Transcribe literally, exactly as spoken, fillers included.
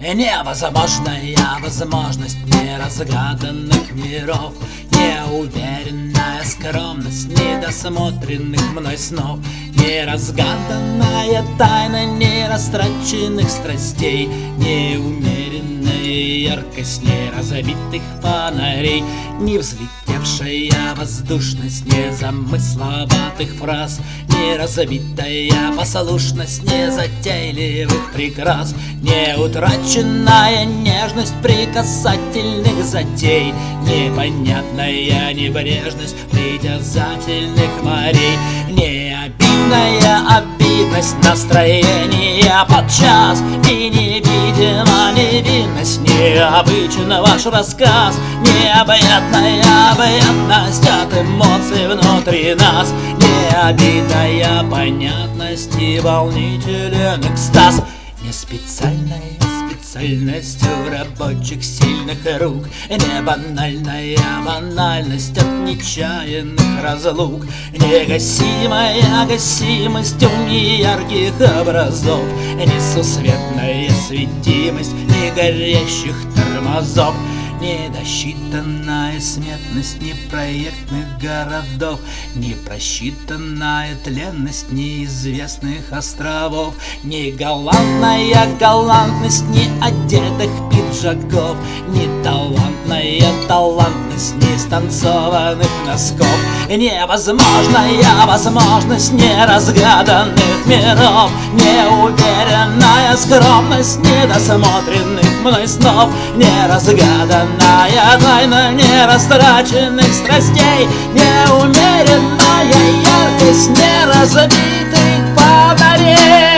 Невозможная возможность неразгаданных миров, неуверенная скромность недосмотренных мной снов, неразгаданная тайна нерастраченных страстей, неумеренная яркость неразбитых фонарей, невзлетевшая воздушность незамысловатых фраз, неразбитая послушность незатейливых прикрас, неутраченная нежность прикасательных затей, непонятная небрежность притязательных морей, необидная обидность настроения подчас, и невидима невинность необычен ваш рассказ, необъятная объятность от эмоций внутри нас, необидная понятность и волнителен экстаз. Не специальная специальность у рабочих сильных рук, не банальная банальность от нечаянных разлук, негасимая гасимость у неярких образов, несусветная светимость негорящих тормозов, недосчитанная сметность непроектных городов, непросчитанная тленность неизвестных островов, негалантная галантность неодетых пиджаков, неталантная талантность нестанцованных носков, невозможная возможность неразгаданных миров, неуверенная скромность недосмотренных мной снов, неразгаданная тайна нерастраченных страстей, неумеренная яркость неразбитых фонарей.